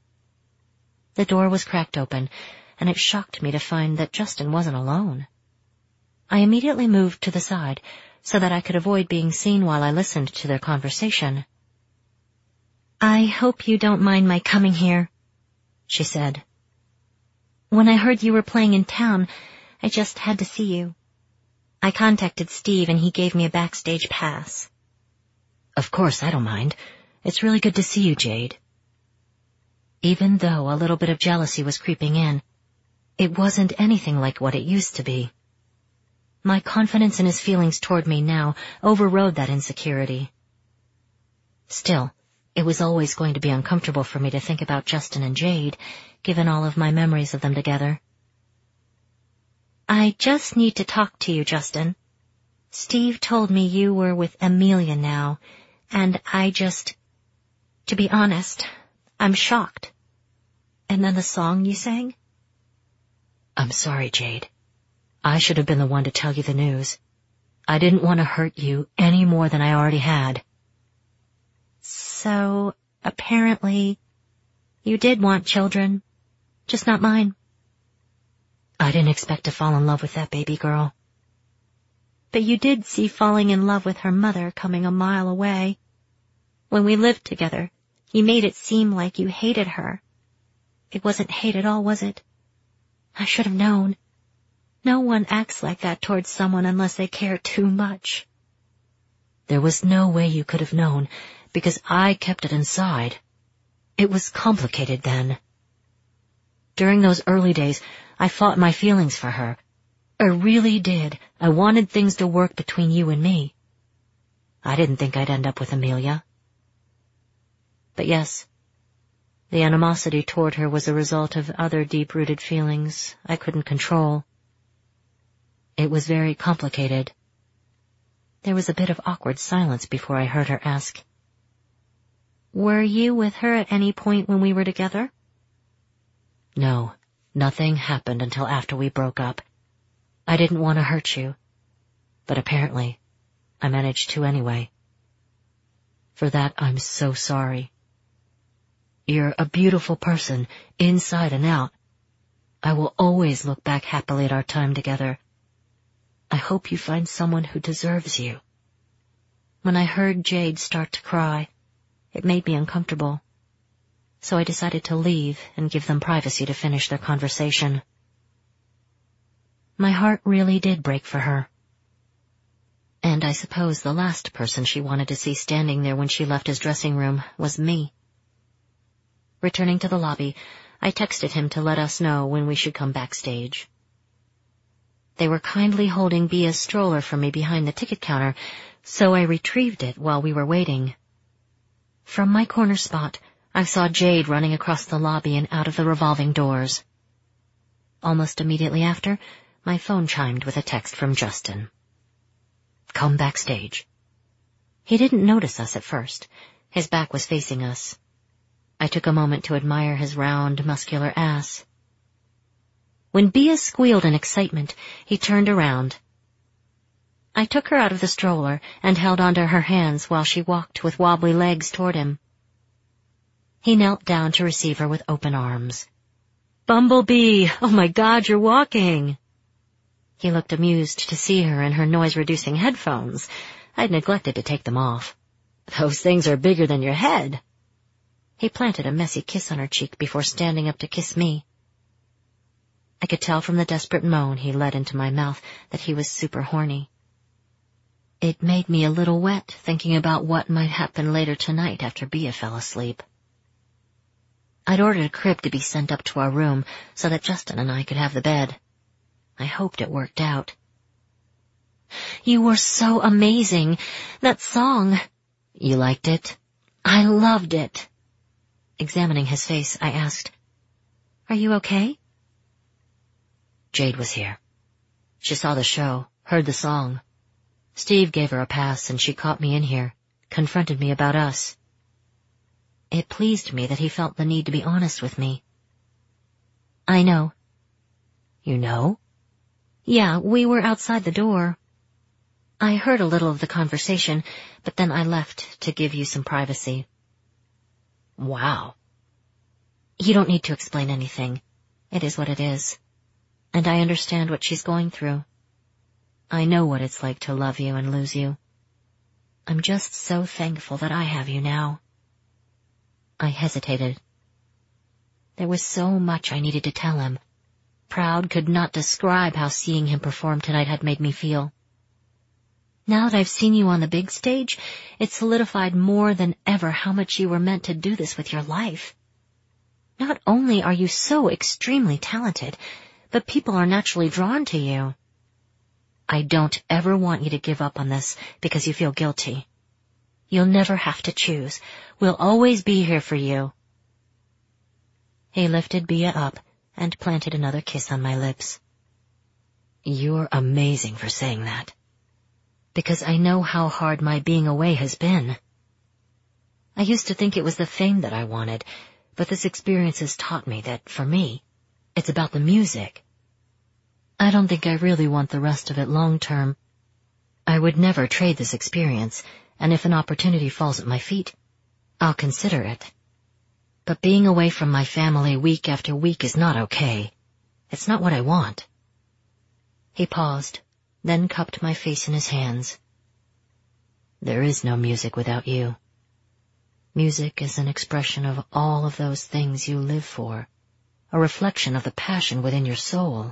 The door was cracked open, and it shocked me to find that Justin wasn't alone. I immediately moved to the side so that I could avoid being seen while I listened to their conversation. "I hope you don't mind my coming here," she said. "When I heard you were playing in town, I just had to see you. I contacted Steve and he gave me a backstage pass." "Of course, I don't mind. It's really good to see you, Jade." Even though a little bit of jealousy was creeping in, it wasn't anything like what it used to be. My confidence in his feelings toward me now overrode that insecurity. Still, it was always going to be uncomfortable for me to think about Justin and Jade, given all of my memories of them together. "I just need to talk to you, Justin. Steve told me you were with Amelia now, and to be honest, I'm shocked. And then the song you sang?" "I'm sorry, Jade. I should have been the one to tell you the news. I didn't want to hurt you any more than I already had." "So, apparently, you did want children, just not mine." "I didn't expect to fall in love with that baby girl." "But you did see falling in love with her mother coming a mile away. When we lived together, you made it seem like you hated her. It wasn't hate at all, was it? I should have known. No one acts like that towards someone unless they care too much." "There was no way you could have known, because I kept it inside. It was complicated then. During those early days, I fought my feelings for her, I really did. I wanted things to work between you and me. I didn't think I'd end up with Amelia. But yes, the animosity toward her was a result of other deep-rooted feelings I couldn't control. It was very complicated. There was a bit of awkward silence before I heard her ask, "Were you with her at any point when we were together?" No, nothing happened until after we broke up. I didn't want to hurt you, but apparently I managed to anyway. For that, I'm so sorry. You're a beautiful person, inside and out. I will always look back happily at our time together. I hope you find someone who deserves you. When I heard Jade start to cry, it made me uncomfortable, so I decided to leave and give them privacy to finish their conversation. My heart really did break for her. And I suppose the last person she wanted to see standing there when she left his dressing room was me. Returning to the lobby, I texted him to let us know when we should come backstage. They were kindly holding Bia's stroller for me behind the ticket counter, so I retrieved it while we were waiting. From my corner spot, I saw Jade running across the lobby and out of the revolving doors. Almost immediately after, my phone chimed with a text from Justin. "Come backstage." He didn't notice us at first. His back was facing us. I took a moment to admire his round, muscular ass. When Bia squealed in excitement, he turned around. I took her out of the stroller and held onto her hands while she walked with wobbly legs toward him. He knelt down to receive her with open arms. "Bumblebee! Oh my God, you're walking!" He looked amused to see her in her noise-reducing headphones. I'd neglected to take them off. "Those things are bigger than your head." He planted a messy kiss on her cheek before standing up to kiss me. I could tell from the desperate moan he let into my mouth that he was super horny. It made me a little wet thinking about what might happen later tonight after Bia fell asleep. I'd ordered a crib to be sent up to our room so that Justin and I could have the bed. I hoped it worked out. "You were so amazing. That song." "You liked it?" "I loved it." Examining his face, I asked, "Are you okay?" Jade was here. She saw the show, heard the song. Steve gave her a pass and she caught me in here, confronted me about us. It pleased me that he felt the need to be honest with me. "I know." "You know?" "Yeah, we were outside the door. I heard a little of the conversation, but then I left to give you some privacy." "Wow." "You don't need to explain anything. It is what it is. And I understand what she's going through. I know what it's like to love you and lose you. I'm just so thankful that I have you now." I hesitated. There was so much I needed to tell him. Proud could not describe how seeing him perform tonight had made me feel. Now that I've seen you on the big stage, it solidified more than ever how much you were meant to do this with your life. Not only are you so extremely talented, but people are naturally drawn to you. I don't ever want you to give up on this because you feel guilty. You'll never have to choose. We'll always be here for you. He lifted Bia up and planted another kiss on my lips. You're amazing for saying that. Because I know how hard my being away has been. I used to think it was the fame that I wanted, but this experience has taught me that, for me, it's about the music. I don't think I really want the rest of it long term. I would never trade this experience, and if an opportunity falls at my feet, I'll consider it. But being away from my family week after week is not okay. It's not what I want. He paused, then cupped my face in his hands. There is no music without you. Music is an expression of all of those things you live for, a reflection of the passion within your soul.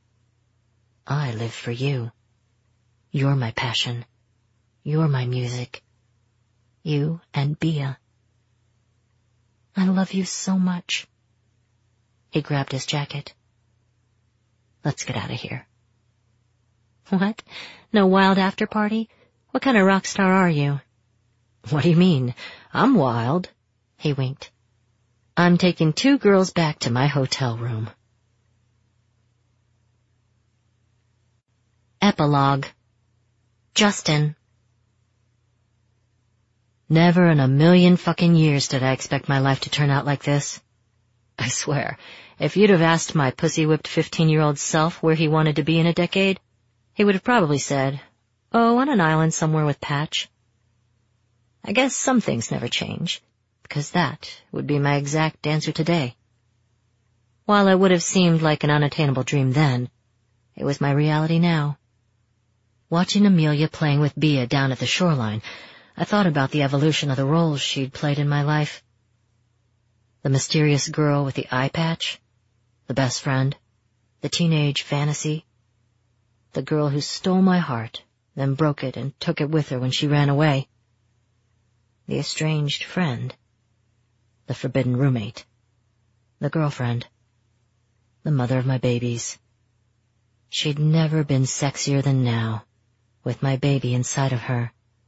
I live for you. You're my passion. You're my music. You and Bia. I love you so much. He grabbed his jacket. Let's get out of here. What? No wild after party? What kind of rock star are you? What do you mean? I'm wild. He winked. I'm taking 2 girls back to my hotel room. Epilogue. Justin. Never in a million fucking years did I expect my life to turn out like this. I swear, if you'd have asked my pussy-whipped 15-year-old self where he wanted to be in a decade, he would have probably said, "Oh, on an island somewhere with Patch." I guess some things never change, because that would be my exact answer today. While it would have seemed like an unattainable dream then, it was my reality now. Watching Amelia playing with Bea down at the shoreline, I thought about the evolution of the roles she'd played in my life. The mysterious girl with the eye patch, the best friend, the teenage fantasy, the girl who stole my heart, then broke it and took it with her when she ran away, the estranged friend, the forbidden roommate, the girlfriend, the mother of my babies. She'd never been sexier than now, with my baby inside of her.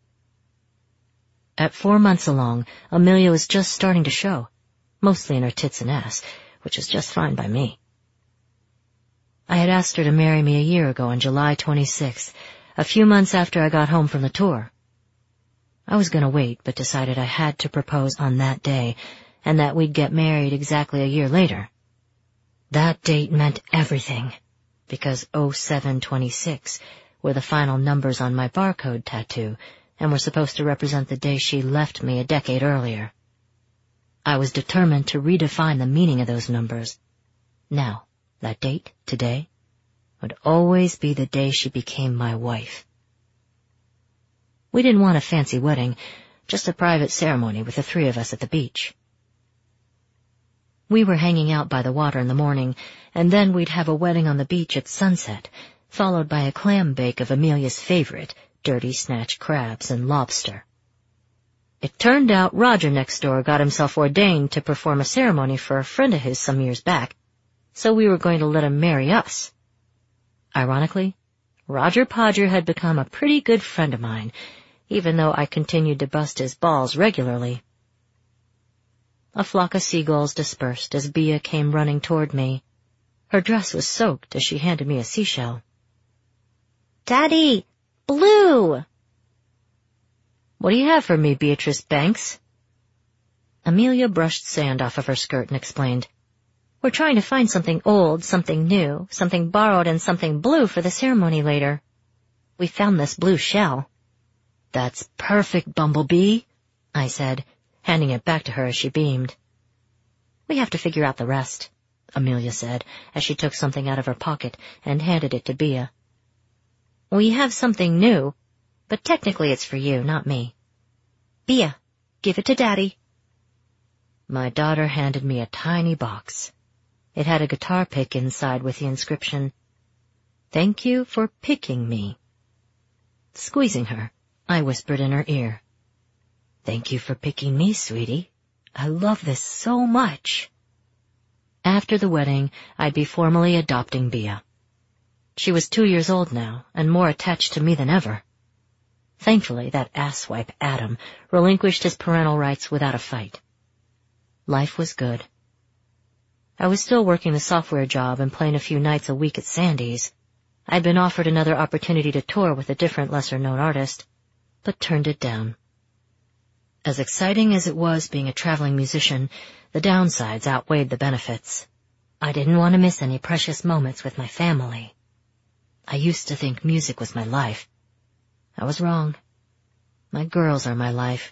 At 4 months along, Amelia was just starting to show, mostly in her tits and ass, which is just fine by me. I had asked her to marry me a year ago on July 26th, a few months after I got home from the tour. I was going to wait, but decided I had to propose on that day, and that we'd get married exactly a year later. That date meant everything, because 0726 were the final numbers on my barcode tattoo, and were supposed to represent the day she left me a decade earlier. I was determined to redefine the meaning of those numbers. Now, that date, today, would always be the day she became my wife. We didn't want a fancy wedding, just a private ceremony with the 3 of us at the beach. We were hanging out by the water in the morning, and then we'd have a wedding on the beach at sunset, followed by a clam bake of Amelia's favorite, dirty snatch crabs and lobster. It turned out Roger next door got himself ordained to perform a ceremony for a friend of his some years back, so we were going to let him marry us. Ironically, Roger Podger had become a pretty good friend of mine, even though I continued to bust his balls regularly. A flock of seagulls dispersed as Bea came running toward me. Her dress was soaked as she handed me a seashell. "Daddy! Blue!" "What do you have for me, Beatrice Banks?" Amelia brushed sand off of her skirt and explained, "We're trying to find something old, something new, something borrowed, and something blue for the ceremony later. We found this blue shell." "That's perfect, Bumblebee," I said, handing it back to her as she beamed. "We have to figure out the rest," Amelia said, as she took something out of her pocket and handed it to Bea. "We have something new, but technically it's for you, not me. Bea, give it to Daddy." My daughter handed me a tiny box. It had a guitar pick inside with the inscription, "Thank you for picking me." Squeezing her, I whispered in her ear, "Thank you for picking me, sweetie. I love this so much." After the wedding, I'd be formally adopting Bea. She was 2 years old now, and more attached to me than ever. Thankfully, that asswipe Adam relinquished his parental rights without a fight. Life was good. I was still working the software job and playing a few nights a week at Sandy's. I'd been offered another opportunity to tour with a different, lesser-known artist, but turned it down. As exciting as it was being a traveling musician, the downsides outweighed the benefits. I didn't want to miss any precious moments with my family. I used to think music was my life. I was wrong. My girls are my life.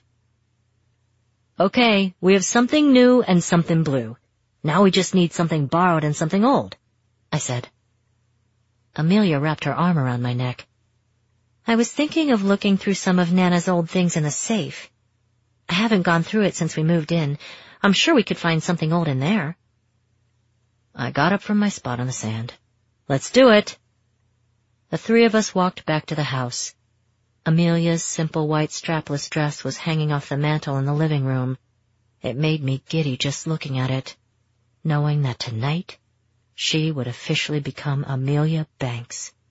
"Okay, we have something new and something blue. Now we just need something borrowed and something old," I said. Amelia wrapped her arm around my neck. "I was thinking of looking through some of Nana's old things in the safe. I haven't gone through it since we moved in. I'm sure we could find something old in there." I got up from my spot on the sand. "Let's do it." The 3 of us walked back to the house. Amelia's simple white strapless dress was hanging off the mantel in the living room. It made me giddy just looking at it, knowing that tonight she would officially become Amelia Banks.